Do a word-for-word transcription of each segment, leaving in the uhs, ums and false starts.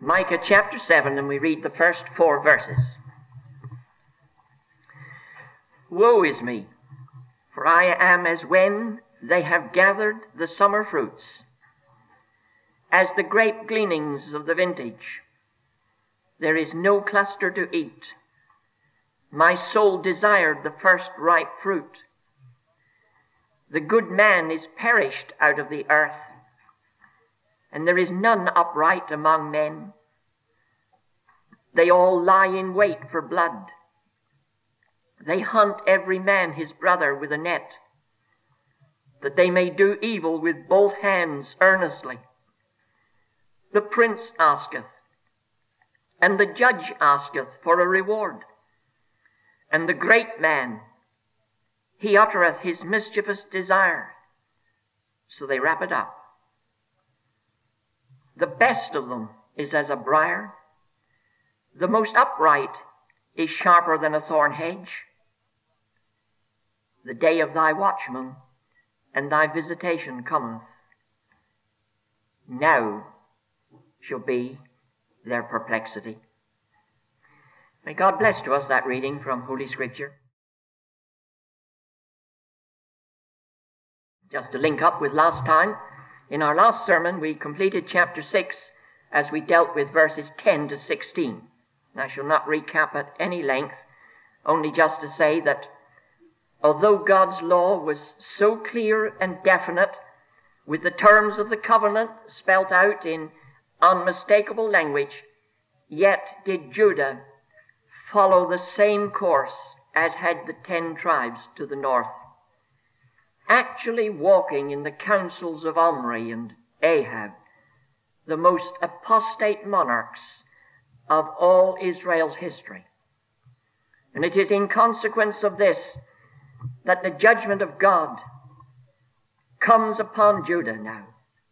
Micah chapter seven, and we read the first four verses. Woe is me, for I am as when they have gathered the summer fruits, as the grape gleanings of the vintage. There is no cluster to eat. My soul desired the first ripe fruit. The good man is perished out of the earth, and there is none upright among men. They all lie in wait for blood. They hunt every man his brother with a net, that they may do evil with both hands earnestly. The prince asketh, and the judge asketh for a reward. And the great man, he uttereth his mischievous desire. So they wrap it up. The best of them is as a briar. The most upright is sharper than a thorn hedge. The day of thy watchman and thy visitation cometh. Now shall be their perplexity. May God bless to us that reading from Holy Scripture. Just to link up with last time, in our last sermon we completed chapter six as we dealt with verses ten to sixteen. I shall not recap at any length, only just to say that although God's law was so clear and definite, with the terms of the covenant spelt out in unmistakable language, yet did Judah follow the same course as had the ten tribes to the north, actually walking in the counsels of Omri and Ahab, the most apostate monarchs of all Israel's history. And it is in consequence of this that the judgment of God comes upon Judah now.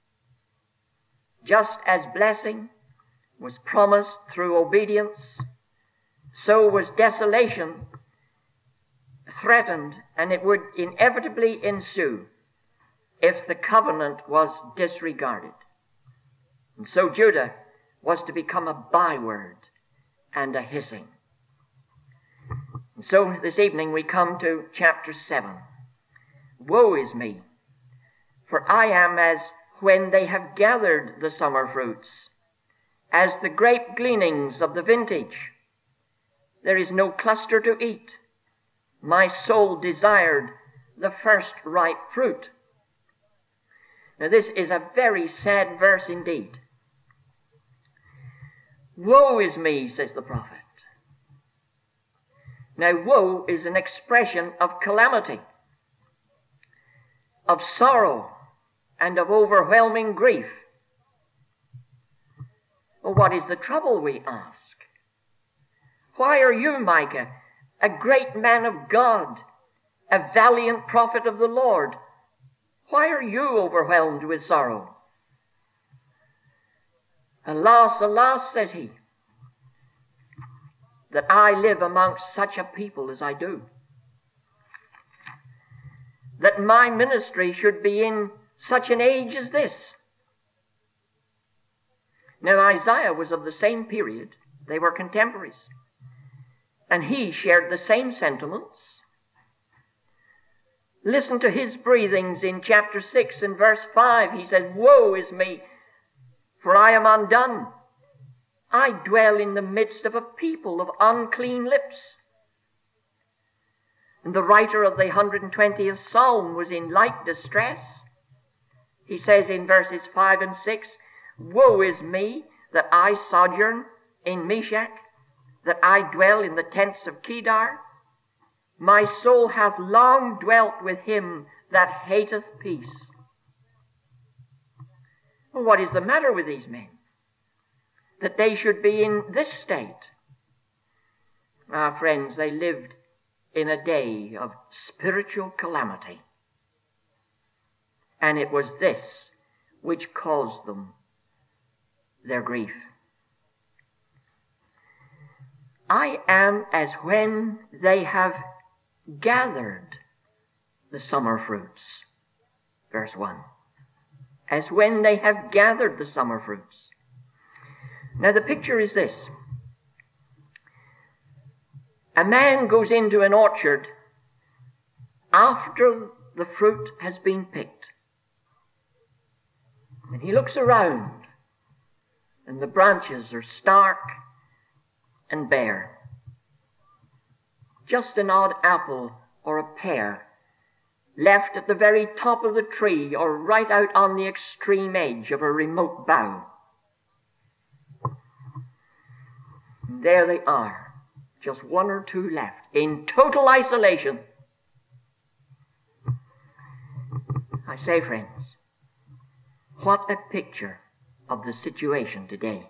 Just as blessing was promised through obedience, so was desolation threatened, and it would inevitably ensue if the covenant was disregarded. And so Judah was to become a byword and a hissing. And so this evening we come to chapter seven. Woe is me, for I am as when they have gathered the summer fruits, as the grape gleanings of the vintage. There is no cluster to eat. My soul desired the first ripe fruit. Now this is a very sad verse indeed. Woe is me, says the prophet. Now woe is an expression of calamity, of sorrow, and of overwhelming grief. Well, what is the trouble, we ask? Why are you, Micah, a great man of God, a valiant prophet of the Lord, why are you overwhelmed with sorrow? Alas, alas, says he, that I live amongst such a people as I do. That my ministry should be in such an age as this. Now Isaiah was of the same period. They were contemporaries. And he shared the same sentiments. Listen to his breathings in chapter six and verse five. He says, Woe is me, for I am undone. I dwell in the midst of a people of unclean lips. And the writer of the one hundred twentieth Psalm was in like distress. He says in verses five and six, Woe is me that I sojourn in Meshach, that I dwell in the tents of Kedar. My soul hath long dwelt with him that hateth peace. Well, what is the matter with these men, that they should be in this state? Ah, friends, they lived in a day of spiritual calamity. And it was this which caused them their grief. I am as when they have gathered the summer fruits. Verse one. As when they have gathered the summer fruits. Now the picture is this. A man goes into an orchard after the fruit has been picked. And he looks around, and the branches are stark and bare. Just an odd apple or a pear left at the very top of the tree or right out on the extreme edge of a remote bough. And there they are, just one or two left, in total isolation. I say, friends, what a picture of the situation today.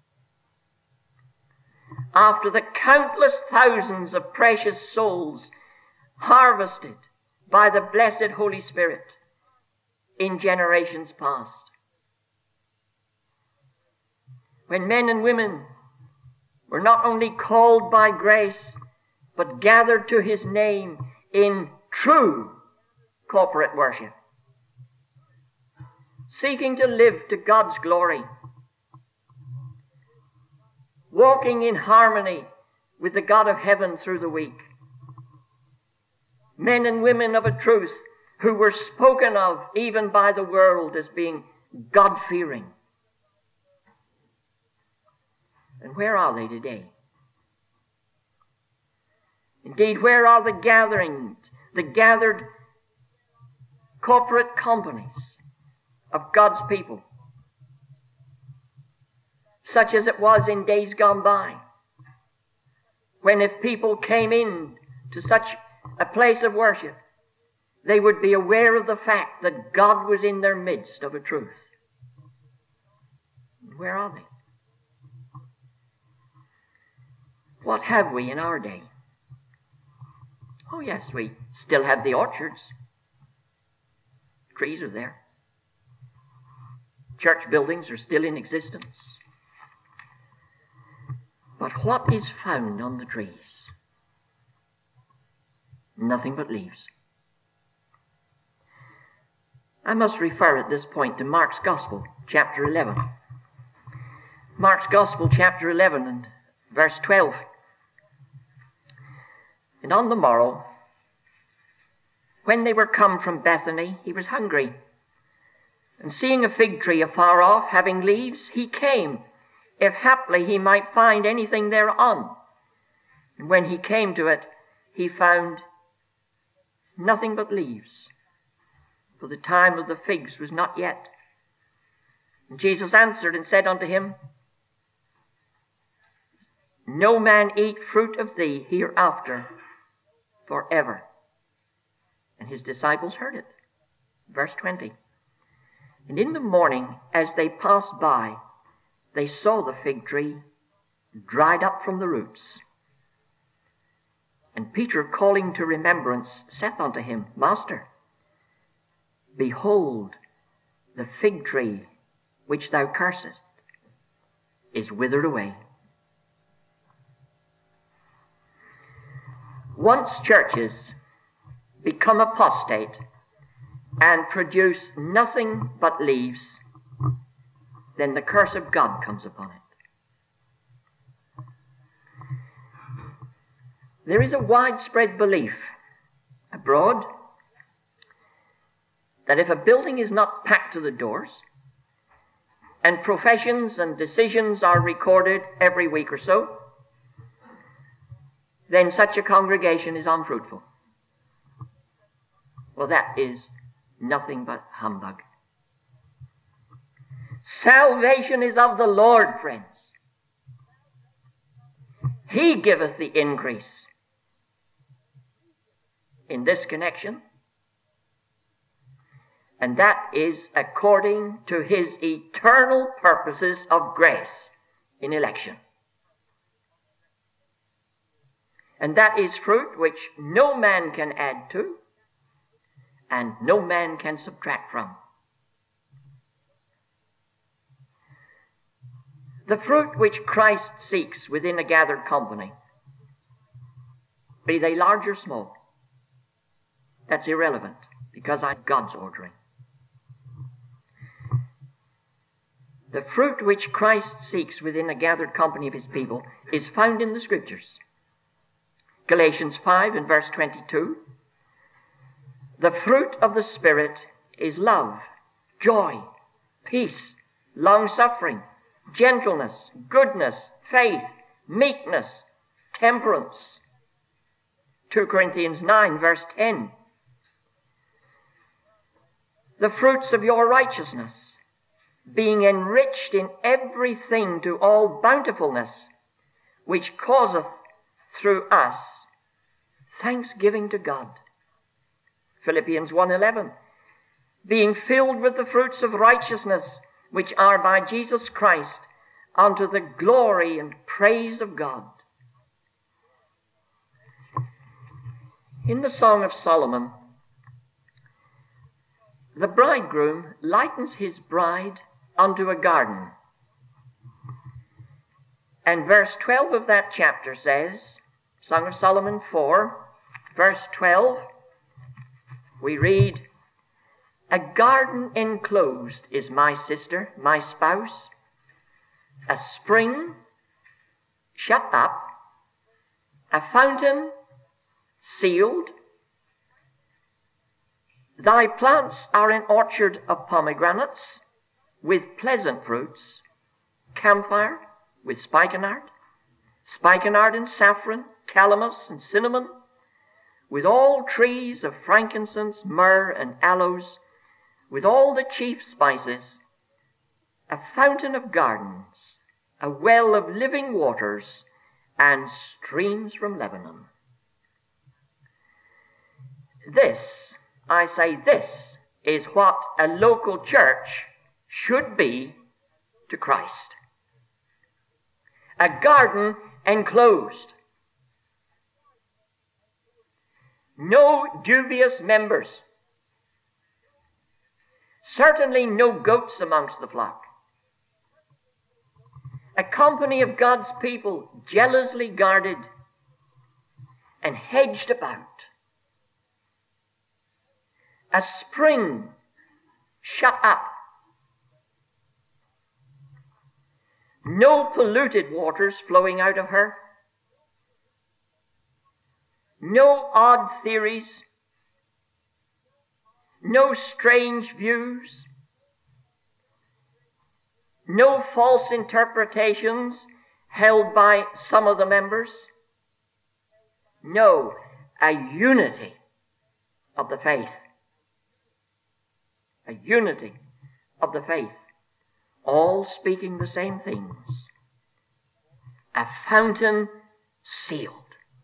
After the countless thousands of precious souls harvested by the blessed Holy Spirit in generations past, when men and women were not only called by grace, but gathered to his name in true corporate worship, seeking to live to God's glory, walking in harmony with the God of heaven through the week. Men and women of a truth who were spoken of even by the world as being God-fearing. And where are they today? Indeed, where are the gatherings, the gathered corporate companies of God's people, such as it was in days gone by, when if people came in to such a place of worship, they would be aware of the fact that God was in their midst of a truth? Where are they? What have we in our day? Oh yes, we still have the orchards. Trees are there. Church buildings are still in existence. But what is found on the trees? Nothing but leaves. I must refer at this point to Mark's Gospel, chapter eleven. Mark's Gospel, chapter eleven, and verse twelve. And on the morrow, when they were come from Bethany, he was hungry. And seeing a fig tree afar off, having leaves, he came, if haply he might find anything thereon. And when he came to it, he found nothing but leaves, for the time of the figs was not yet. And Jesus answered and said unto him, No man eat fruit of thee hereafter forever. And his disciples heard it. Verse twenty. And in the morning, as they passed by, they saw the fig tree dried up from the roots. And Peter, calling to remembrance, saith unto him, Master, behold, the fig tree which thou cursest is withered away. Once churches become apostate and produce nothing but leaves, then the curse of God comes upon it. There is a widespread belief abroad that if a building is not packed to the doors, and professions and decisions are recorded every week or so, then such a congregation is unfruitful. Well, that is nothing but humbug. Salvation is of the Lord, friends. He giveth the increase. In this connection, and that is according to his eternal purposes of grace in election. And that is fruit which no man can add to, and no man can subtract from. The fruit which Christ seeks within a gathered company, be they large or small, that's irrelevant, because I'm God's ordering. The fruit which Christ seeks within a gathered company of his people is found in the Scriptures. Galatians five and verse twenty-two. The fruit of the Spirit is love, joy, peace, long-suffering, gentleness, goodness, faith, meekness, temperance. Second Corinthians nine verse ten. The fruits of your righteousness, being enriched in everything to all bountifulness, which causeth through us thanksgiving to God. Philippians one eleven. Being filled with the fruits of righteousness, which are by Jesus Christ, unto the glory and praise of God. In the Song of Solomon, the bridegroom likens his bride unto a garden. And verse twelve of that chapter says, Song of Solomon four, verse twelve, we read, a garden enclosed is my sister, my spouse, a spring shut up, a fountain sealed. Thy plants are an orchard of pomegranates, with pleasant fruits, camphire with spikenard, spikenard and saffron, calamus and cinnamon, with all trees of frankincense, myrrh, and aloes, with all the chief spices, a fountain of gardens, a well of living waters, and streams from Lebanon. This, I say this, is what a local church should be to Christ. A garden enclosed. No dubious members. Certainly no goats amongst the flock. A company of God's people jealously guarded and hedged about. A spring shut up. No polluted waters flowing out of her. No odd theories. No strange views. No false interpretations held by some of the members. No, a unity of the faith. A unity of the faith. All speaking the same things. A fountain sealed.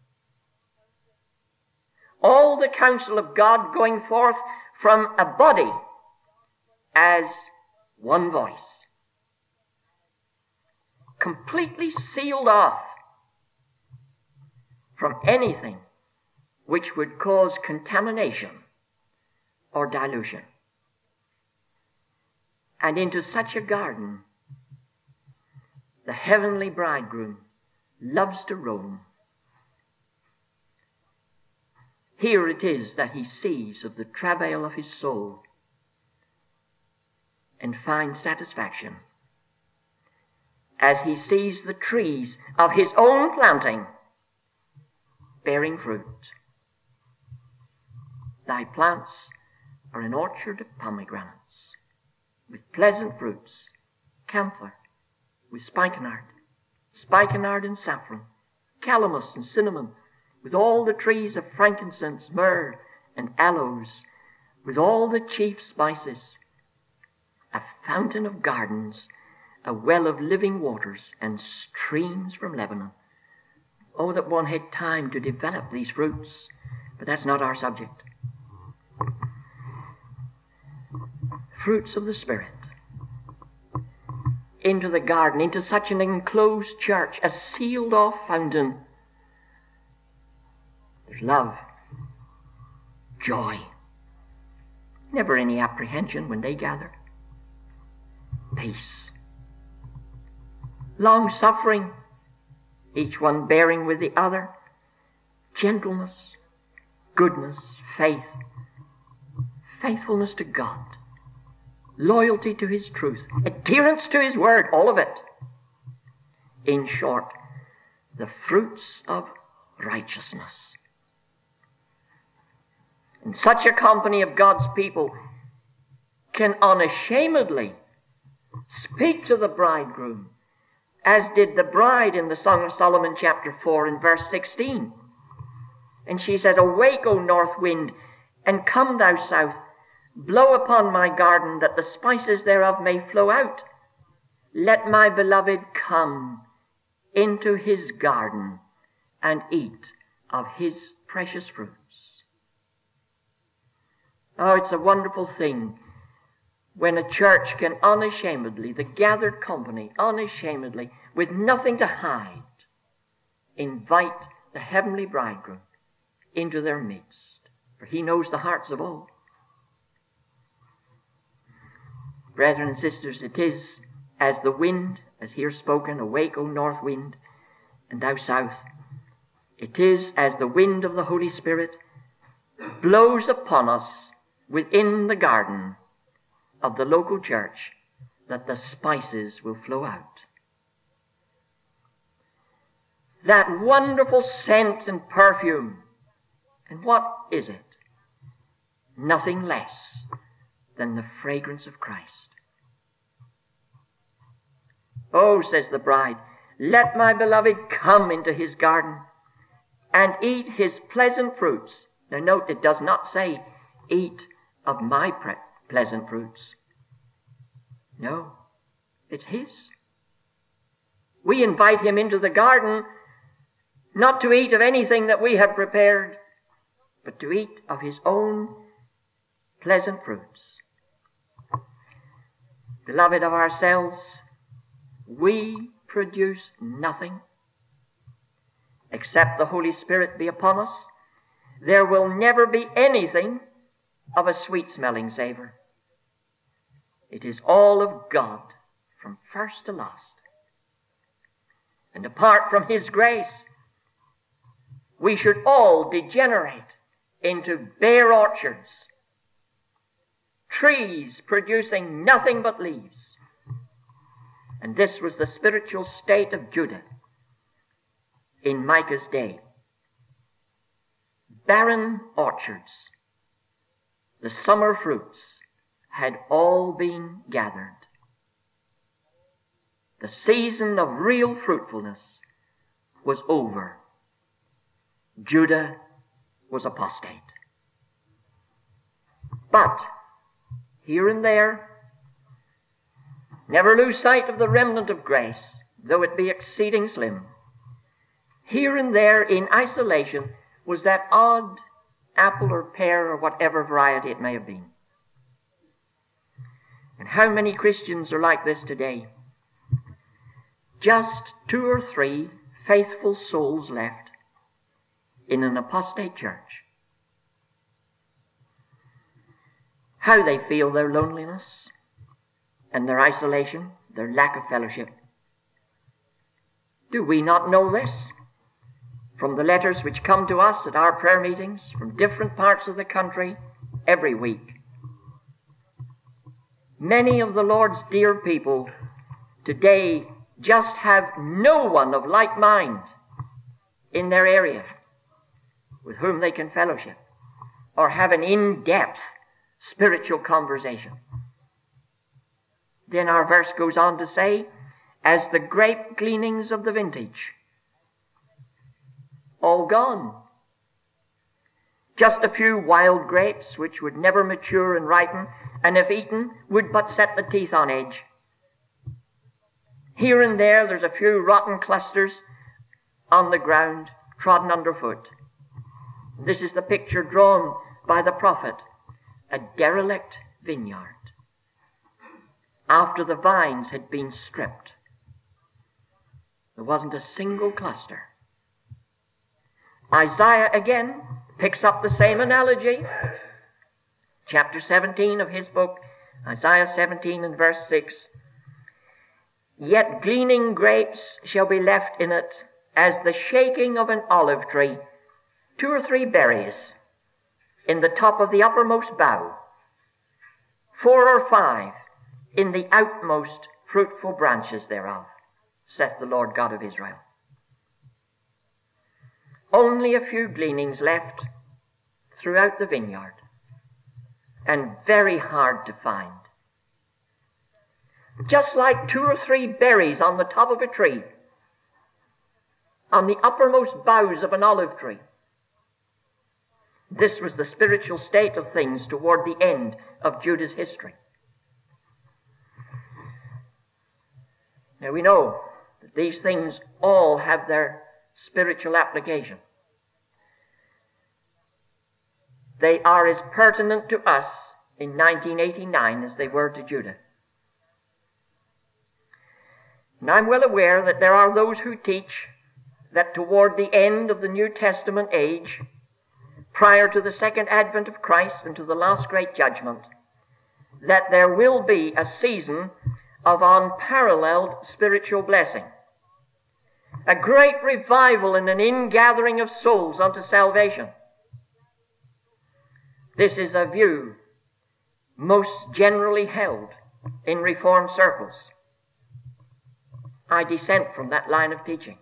All the counsel of God going forth from a body as one voice. Completely sealed off from anything which would cause contamination or dilution. And into such a garden, the heavenly bridegroom loves to roam. Here it is that he sees of the travail of his soul and finds satisfaction as he sees the trees of his own planting bearing fruit. Thy plants are an orchard of pomegranates, with pleasant fruits, camphor, with spikenard, spikenard and saffron, calamus and cinnamon, with all the trees of frankincense, myrrh, and aloes, with all the chief spices, a fountain of gardens, a well of living waters, and streams from Lebanon. Oh, that one had time to develop these fruits, but that's not our subject. Fruits of the Spirit. Into the garden, into such an enclosed church, a sealed-off fountain. There's love, joy, never any apprehension when they gather. Peace, long-suffering, each one bearing with the other, gentleness, goodness, faith, faithfulness to God, loyalty to his truth, adherence to his word, all of it. In short, the fruits of righteousness. And such a company of God's people can unashamedly speak to the bridegroom, as did the bride in the Song of Solomon chapter four and verse sixteen. And she said, "Awake, O north wind, and come, thou south. Blow upon my garden, that the spices thereof may flow out. Let my beloved come into his garden and eat of his precious fruits." Oh, it's a wonderful thing when a church can unashamedly, the gathered company, unashamedly, with nothing to hide, invite the heavenly bridegroom into their midst. For he knows the hearts of all. Brethren and sisters, it is as the wind, as here spoken, "Awake, O north wind, and thou south." It is as the wind of the Holy Spirit blows upon us within the garden of the local church that the spices will flow out. That wonderful scent and perfume. And what is it? Nothing less than the fragrance of Christ. "Oh," says the bride, "let my beloved come into his garden and eat his pleasant fruits." Now note, it does not say, "Eat of my pre- pleasant fruits." No, it's his. We invite him into the garden not to eat of anything that we have prepared, but to eat of his own pleasant fruits. Beloved, of ourselves, we produce nothing except the Holy Spirit be upon us. There will never be anything of a sweet-smelling savor. It is all of God from first to last. And apart from his grace, we should all degenerate into bare orchards, trees producing nothing but leaves. And this was the spiritual state of Judah in Micah's day. Barren orchards. The summer fruits had all been gathered. The season of real fruitfulness was over. Judah was apostate. But here and there, never lose sight of the remnant of grace, though it be exceeding slim. Here and there in isolation was that odd apple or pear or whatever variety it may have been. And how many Christians are like this today? Just two or three faithful souls left in an apostate church. How they feel their loneliness and their isolation, their lack of fellowship. Do we not know this? From the letters which come to us at our prayer meetings from different parts of the country every week. Many of the Lord's dear people today just have no one of like mind in their area with whom they can fellowship or have an in-depth spiritual conversation. Then our verse goes on to say, as the grape gleanings of the vintage, all gone. Just a few wild grapes which would never mature and ripen, and if eaten would but set the teeth on edge. Here and there there's a few rotten clusters on the ground, trodden underfoot. This is the picture drawn by the prophet, a derelict vineyard, after the vines had been stripped. There wasn't a single cluster. Isaiah again picks up the same analogy. Chapter seventeen of his book, Isaiah seventeen and verse six. Yet gleaning grapes shall be left in it, as the shaking of an olive tree, two or three berries in the top of the uppermost bough, four or five in the outmost fruitful branches thereof, saith the Lord God of Israel. Only a few gleanings left throughout the vineyard, and very hard to find. Just like two or three berries on the top of a tree, on the uppermost boughs of an olive tree. This was the spiritual state of things toward the end of Judah's history. Now we know that these things all have their spiritual application. They are as pertinent to us in nineteen eighty-nine as they were to Judah. And I'm well aware that there are those who teach that toward the end of the New Testament age, prior to the second advent of Christ and to the last great judgment, that there will be a season of unparalleled spiritual blessing. A great revival and an ingathering of souls unto salvation. This is a view most generally held in Reformed circles. I dissent from that line of teaching.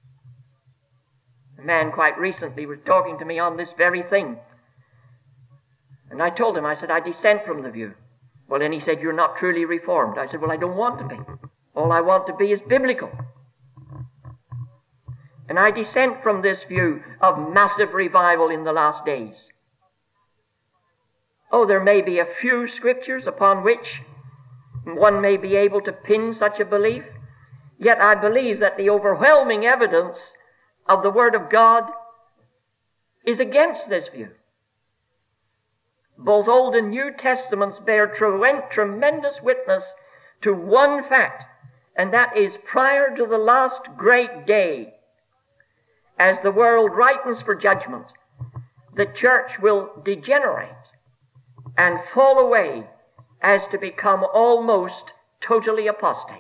A man quite recently was talking to me on this very thing. And I told him, I said, I dissent from the view. Well, then he said, you're not truly Reformed. I said, well, I don't want to be. All I want to be is biblical. And I dissent from this view of massive revival in the last days. Oh, there may be a few scriptures upon which one may be able to pin such a belief. Yet I believe that the overwhelming evidence of the Word of God is against this view. Both Old and New Testaments bear tremendous witness to one fact, and that is prior to the last great day, as the world ripens for judgment, the church will degenerate and fall away as to become almost totally apostate.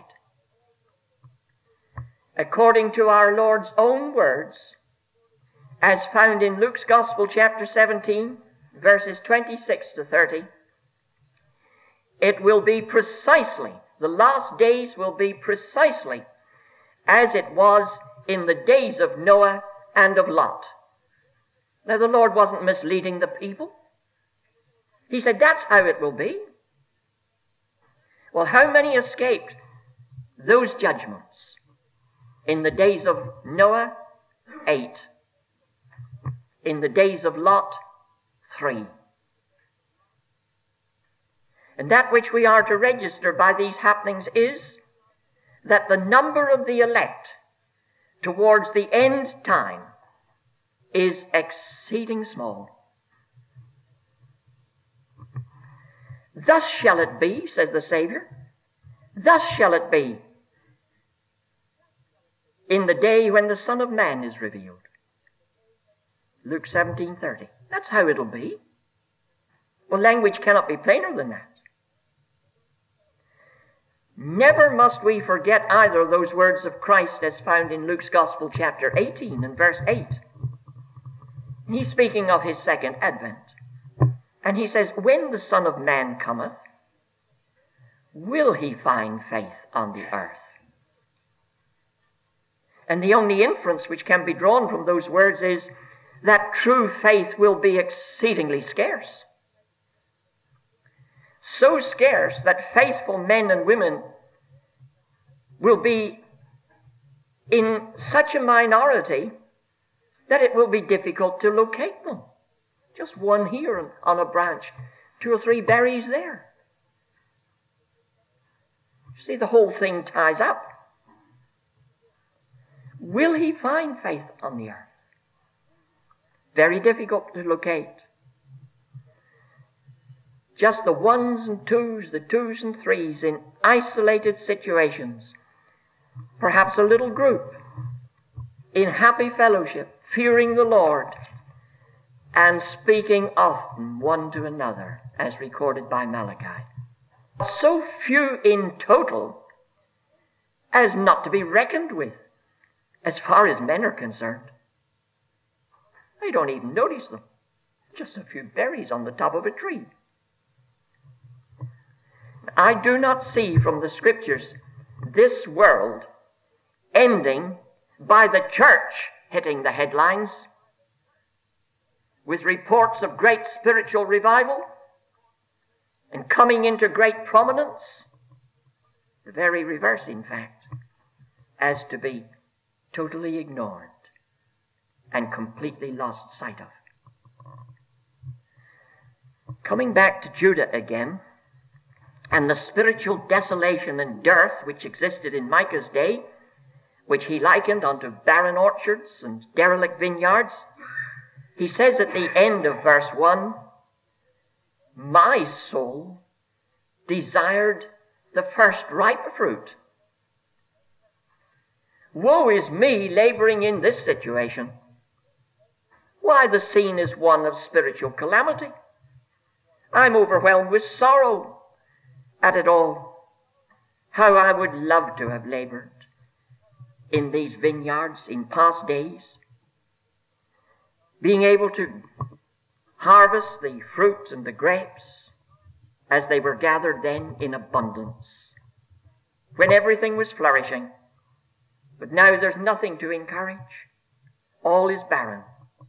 According to our Lord's own words, as found in Luke's Gospel, chapter seventeen, verses twenty-six to thirty, it will be precisely, the last days will be precisely as it was in the days of Noah and of Lot. Now, the Lord wasn't misleading the people. He said, that's how it will be. Well, how many escaped those judgments? In the days of Noah, eight. In the days of Lot, three. And that which we are to register by these happenings is that the number of the elect towards the end time is exceeding small. Thus shall it be, says the Savior, thus shall it be in the day when the Son of Man is revealed. Luke seventeen thirty. That's how it'll be. Well, language cannot be plainer than that. Never must we forget either those words of Christ as found in Luke's Gospel, chapter eighteen and verse eight. He's speaking of his second advent. And he says, when the Son of Man cometh, will he find faith on the earth? And the only inference which can be drawn from those words is that true faith will be exceedingly scarce. So scarce that faithful men and women will be in such a minority that it will be difficult to locate them. Just one here on a branch, two or three berries there. You see, the whole thing ties up. Will he find faith on the earth? Very difficult to locate. Just the ones and twos, the twos and threes in isolated situations. Perhaps a little group in happy fellowship, fearing the Lord, and speaking often one to another, as recorded by Malachi. So few in total as not to be reckoned with, as far as men are concerned. I don't even notice them. Just a few berries on the top of a tree. I do not see from the Scriptures this world ending by the church hitting the headlines with reports of great spiritual revival and coming into great prominence. The very reverse, in fact, as to be totally ignored and completely lost sight of. Coming back to Judah again, and the spiritual desolation and dearth which existed in Micah's day, which he likened unto barren orchards and derelict vineyards, he says at the end of verse one, my soul desired the first ripe fruit. Woe is me laboring in this situation. Why, the scene is one of spiritual calamity. I'm overwhelmed with sorrow at it all. How I would love to have labored in these vineyards in past days, being able to harvest the fruit and the grapes as they were gathered then in abundance, when everything was flourishing. But now there's nothing to encourage. All is barren.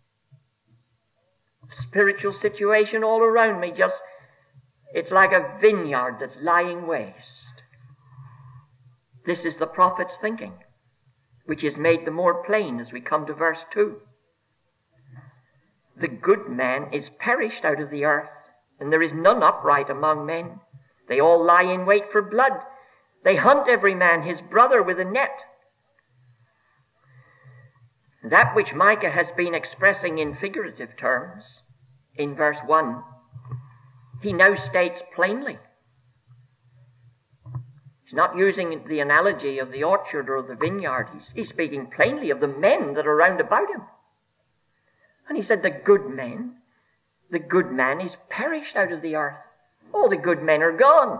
Spiritual situation all around me, just, it's like a vineyard that's lying waste. This is the prophet's thinking, which is made the more plain as we come to verse two. The good man is perished out of the earth, and there is none upright among men. They all lie in wait for blood. They hunt every man his brother with a net. That which Micah has been expressing in figurative terms in verse one, he now states plainly. He's not using the analogy of the orchard or the vineyard. He's, he's speaking plainly of the men that are round about him. And he said, the good men, the good man is perished out of the earth. All the good men are gone.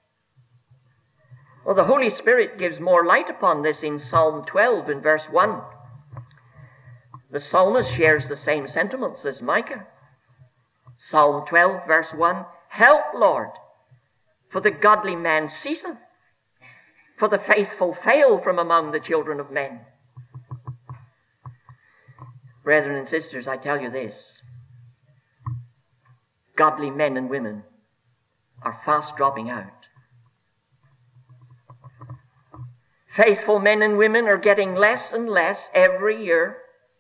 Well, the Holy Spirit gives more light upon this in Psalm twelve in verse one. The psalmist shares the same sentiments as Micah. Psalm twelve, verse one, help, Lord, for the godly man ceaseth, for the faithful fail from among the children of men. Brethren and sisters, I tell you this, godly men and women are fast dropping out. Faithful men and women are getting less and less every year.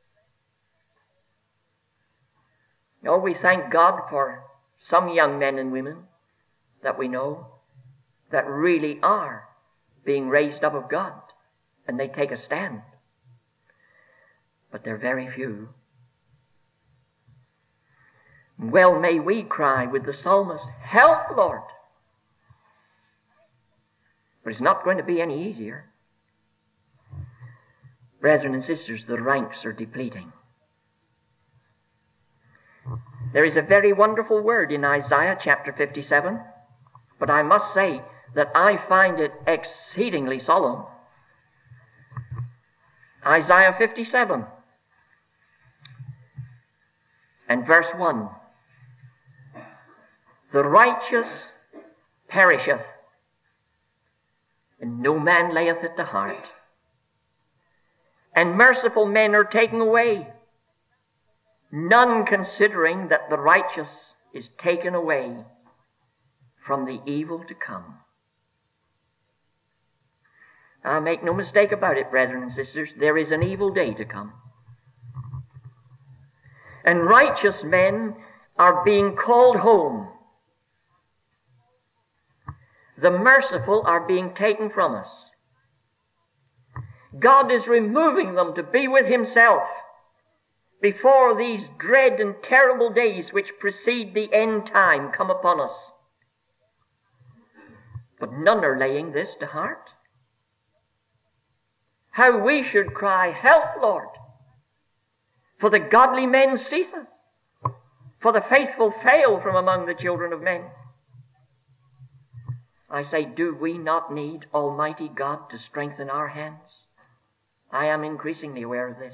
Oh, we thank God for some young men and women that we know that really are being raised up of God, and they take a stand. But they're very few. Well may we cry with the psalmist, help, Lord. But it's not going to be any easier. Brethren and sisters, the ranks are depleting. There is a very wonderful word in Isaiah chapter fifty-seven, but I must say that I find it exceedingly solemn. Isaiah fifty-seven and verse one. The righteous perisheth, and no man layeth it to heart. And merciful men are taken away, none considering that the righteous is taken away from the evil to come. Now, make no mistake about it, brethren and sisters, there is an evil day to come. And righteous men are being called home. The merciful are being taken from us. God is removing them to be with himself before these dread and terrible days which precede the end time come upon us. But none are laying this to heart. How we should cry, help, Lord, for the godly men ceaseth, for the faithful fail from among the children of men. I say, do we not need Almighty God to strengthen our hands? I am increasingly aware of this.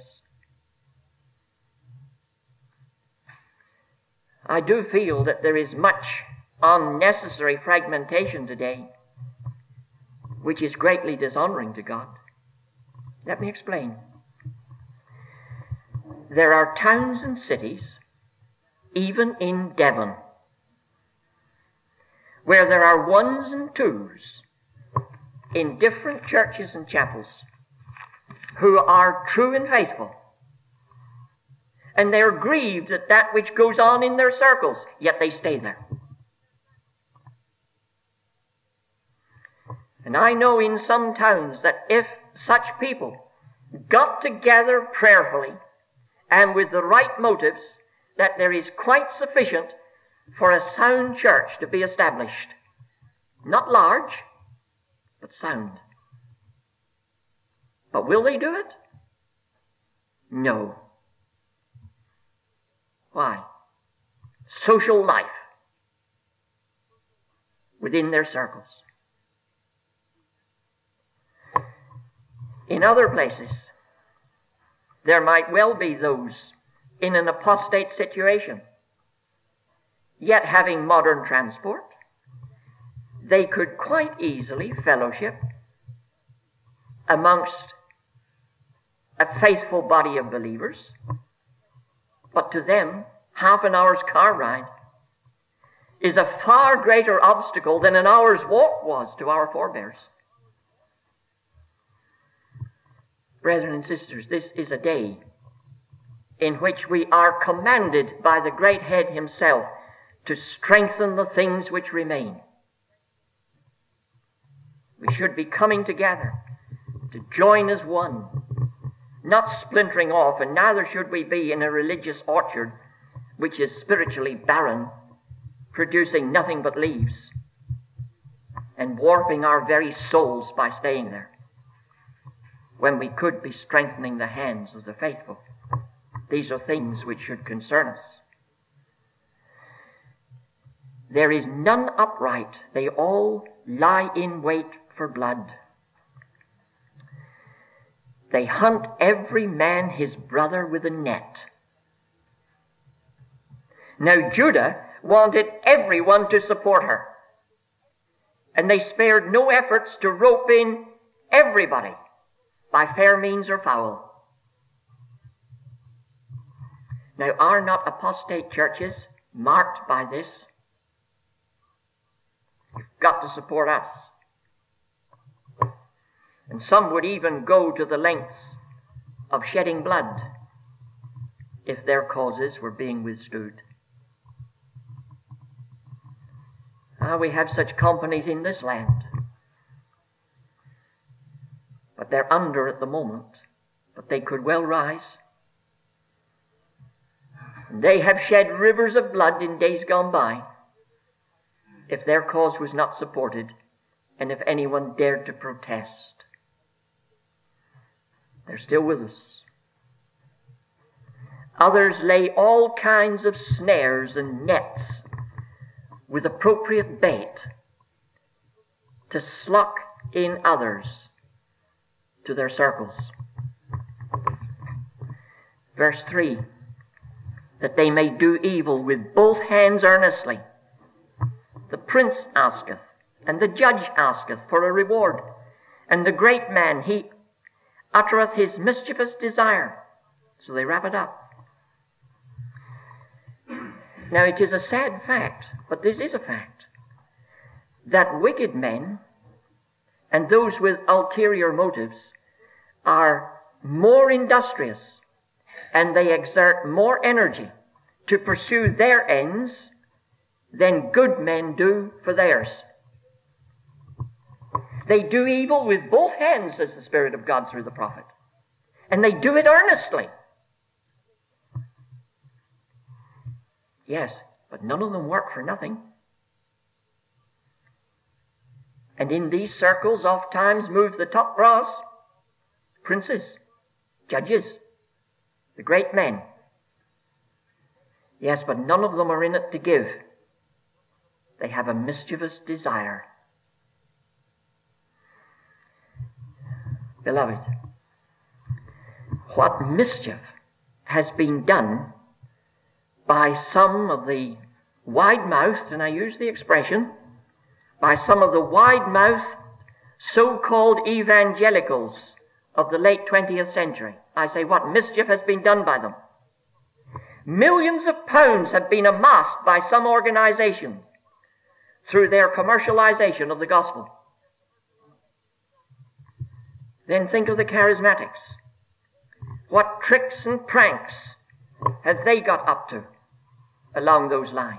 I do feel that there is much unnecessary fragmentation today, which is greatly dishonoring to God. Let me explain. There are towns and cities, even in Devon, where there are ones and twos in different churches and chapels who are true and faithful, and they're grieved at that which goes on in their circles, yet they stay there. And I know in some towns that if such people got together prayerfully and with the right motives, that there is quite sufficient for a sound church to be established. Not large, but sound. But will they do it? No. Why? Social life within their circles. In other places, there might well be those in an apostate situation, yet having modern transport, they could quite easily fellowship amongst a faithful body of believers, but to them, half an hour's car ride is a far greater obstacle than an hour's walk was to our forebears. Brethren and sisters, this is a day in which we are commanded by the great Head himself to strengthen the things which remain. We should be coming together to join as one, not splintering off, and neither should we be in a religious orchard which is spiritually barren, producing nothing but leaves, and warping our very souls by staying there, when we could be strengthening the hands of the faithful. These are things which should concern us. There is none upright, they all lie in wait for blood. They hunt every man his brother with a net. Now Judah wanted everyone to support her, and they spared no efforts to rope in everybody by fair means or foul. Now, are not apostate churches marked by this? You've got to support us. And some would even go to the lengths of shedding blood if their causes were being withstood. Ah, we have such companies in this land, but they're under at the moment, but they could well rise. They have shed rivers of blood in days gone by if their cause was not supported and if anyone dared to protest. They're still with us. Others lay all kinds of snares and nets with appropriate bait to sluck in others to their circles. Verse three, that they may do evil with both hands earnestly. The prince asketh, and the judge asketh for a reward, and the great man, he uttereth his mischievous desire. So they wrap it up. Now it is a sad fact, but this is a fact, that wicked men and those with ulterior motives are more industrious, and they exert more energy to pursue their ends than good men do for theirs. They do evil with both hands, says the Spirit of God through the prophet, and they do it earnestly. Yes, but none of them work for nothing. And in these circles oft times move the top brass, princes, judges, the great men. Yes, but none of them are in it to give. They have a mischievous desire. Beloved, what mischief has been done by some of the wide-mouthed, and I use the expression, by some of the wide-mouthed so-called evangelicals of the late twentieth century. I say, what mischief has been done by them? Millions of pounds have been amassed by some organization through their commercialization of the gospel. Then think of the charismatics. What tricks and pranks have they got up to along those lines?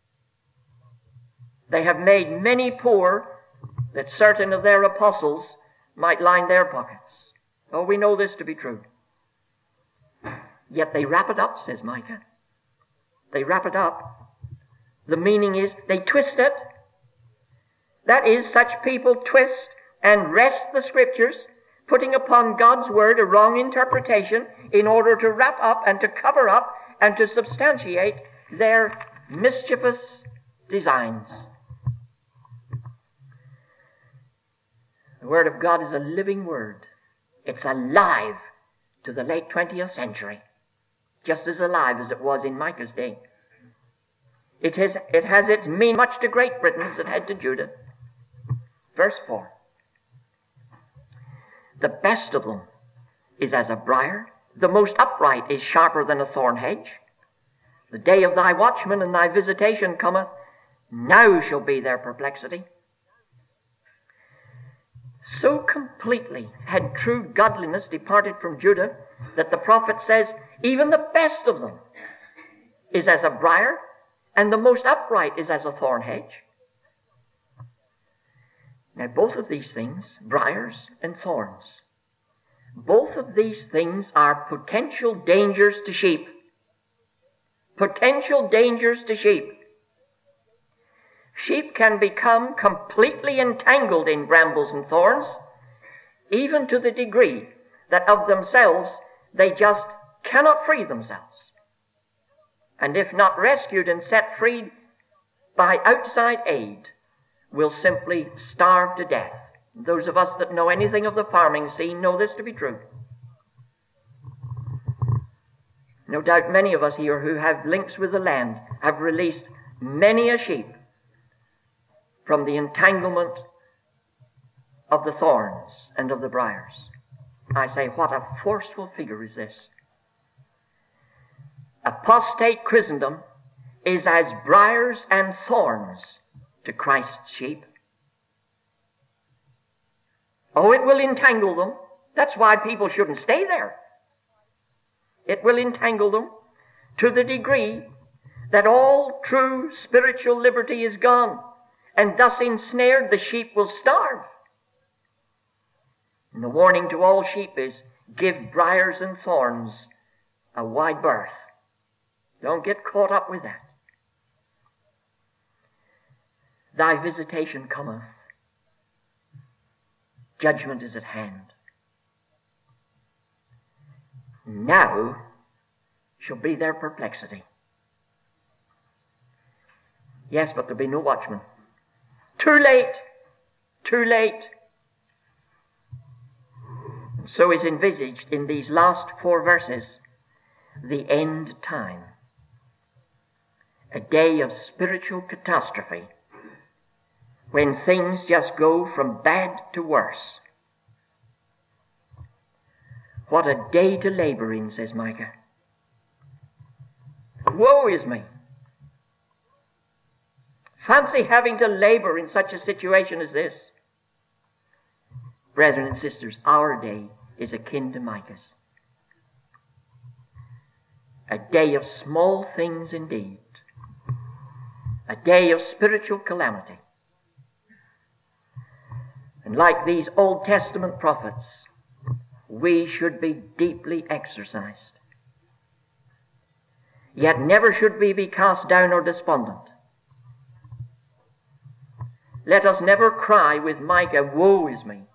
They have made many poor that certain of their apostles might line their pockets. Oh, we know this to be true. Yet they wrap it up, says Micah. They wrap it up. The meaning is they twist it. That is, such people twist and wrest the Scriptures, putting upon God's Word a wrong interpretation in order to wrap up and to cover up and to substantiate their mischievous designs. The Word of God is a living Word. It's alive to the late twentieth century, just as alive as it was in Micah's day. It has, it has its meaning much to Great Britain as it had to Judah. Verse four. The best of them is as a briar, the most upright is sharper than a thorn hedge. The day of thy watchman and thy visitation cometh, now shall be their perplexity. So completely had true godliness departed from Judah that the prophet says, even the best of them is as a briar, and the most upright is as a thorn hedge. Now both of these things, briars and thorns, both of these things are potential dangers to sheep. Potential dangers to sheep. Sheep can become completely entangled in brambles and thorns, even to the degree that of themselves they just cannot free themselves. And if not rescued and set free by outside aid, will simply starve to death. Those of us that know anything of the farming scene know this to be true. No doubt many of us here who have links with the land have released many a sheep from the entanglement of the thorns and of the briars. I say, what a forceful figure is this. Apostate Christendom is as briars and thorns to Christ's sheep. Oh, it will entangle them. That's why people shouldn't stay there. It will entangle them to the degree that all true spiritual liberty is gone, and thus ensnared the sheep will starve. And the warning to all sheep is, give briars and thorns a wide berth. Don't get caught up with that. Thy visitation cometh. Judgment is at hand. Now shall be their perplexity. Yes, but there'll be no watchman. Too late. Too late. And so is envisaged in these last four verses the end time. A day of spiritual catastrophe, when things just go from bad to worse. What a day to labor in, says Micah. Woe is me. Fancy having to labor in such a situation as this. Brethren and sisters, our day is akin to Micah's. A day of small things indeed. A day of spiritual calamity. And like these Old Testament prophets, we should be deeply exercised. Yet never should we be cast down or despondent. Let us never cry with Micah, woe is me.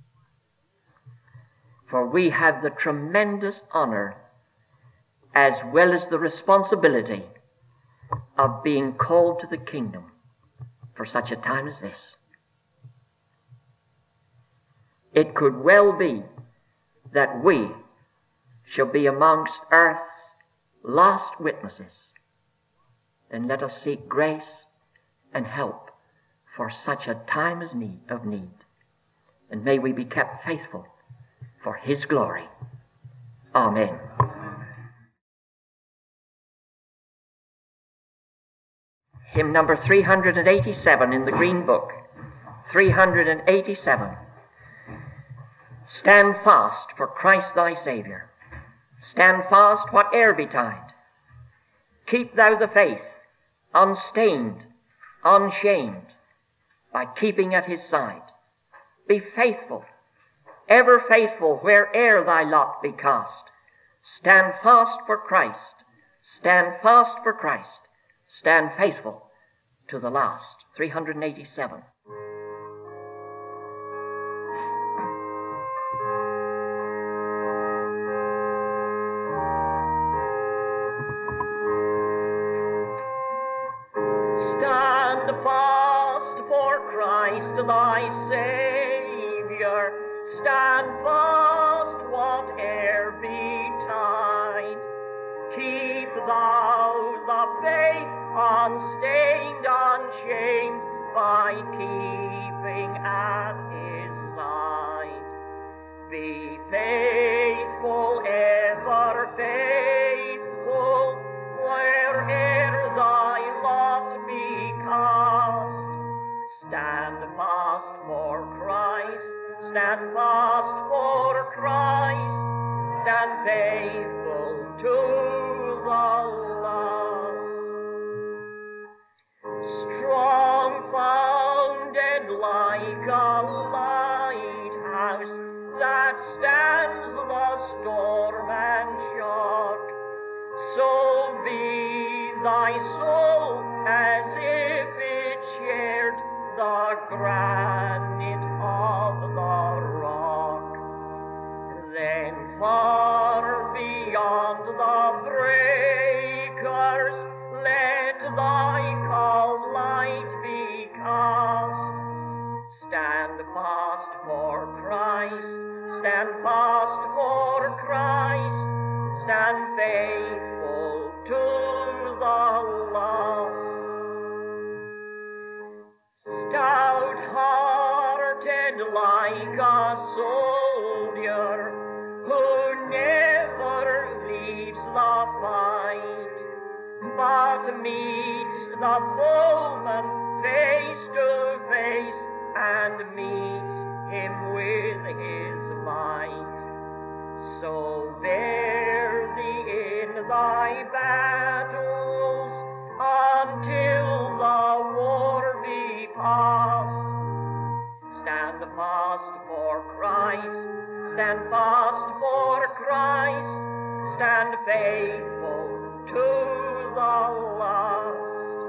For we have the tremendous honor as well as the responsibility of being called to the kingdom for such a time as this. It could well be that we shall be amongst earth's last witnesses then let us seek grace and help for such a time as need of need. And may we be kept faithful for his glory. Amen. Hymn number three hundred eighty-seven in the Green Book. three hundred eighty-seven. Stand fast for Christ thy Saviour. Stand fast whate'er betide. Keep thou the faith, unstained, unshamed, by keeping at his side. Be faithful, ever faithful, where'er thy lot be cast. Stand fast for Christ. Stand fast for Christ. Stand faithful to the last. three hundred eighty-seven. Stand fast for Christ thy Saviour. Stand fast whate'er betide. Keep thou the faith unstained, unshamed, by keeping at his side. Be faithful, ever faithful, where'er thy lot be cast. Stand fast for Christ, stand fast for Christ, stand faithful to the last. Strong founded like a lighthouse that stands the storm and shock, so be thy soul as if it shared the granite of the rock. Then far beyond the breakers let thy calm light be cast. Stand fast for Christ, stand fast for Christ, stand faithful to the last. Stout-hearted like a soldier who never leaves the fight, but meets the foeman face to face and meets him with his might. So bear thee in thy battles until the war be past. Stand fast for Christ, stand fast for Christ, stand faithful to the last.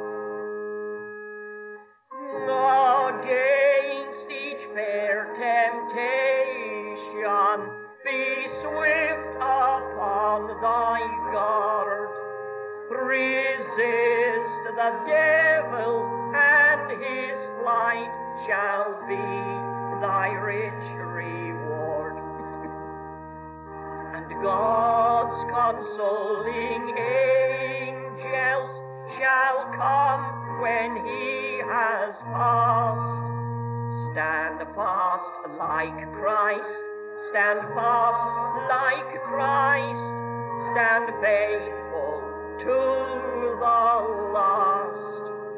Against each fair temptation, be swift upon thy guard. Resist the devil, and his flight shall be thy rich reward. And God's consoling angels shall come when he has passed. Stand fast like Christ, stand fast like Christ, stand faithful to the last.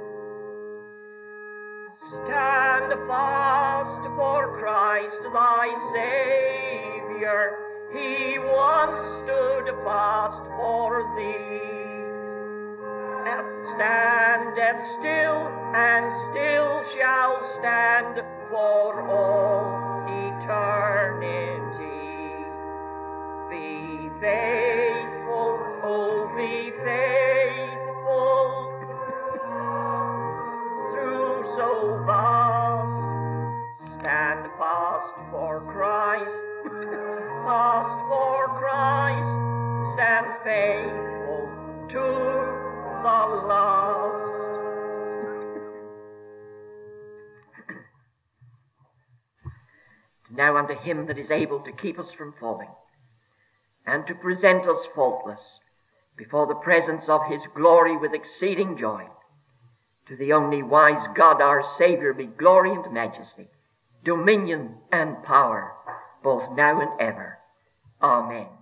Stand fast for Christ thy Saviour, he once stood fast for thee. Standeth still, and still shall stand for all eternity. Be faithful, oh, be faithful, through so vast. Stand fast for Christ, fast for Christ, stand faithful to the last. Now unto him that is able to keep us from falling, and to present us faultless before the presence of his glory with exceeding joy. To the only wise God our Saviour be glory and majesty, dominion and power, both now and ever. Amen.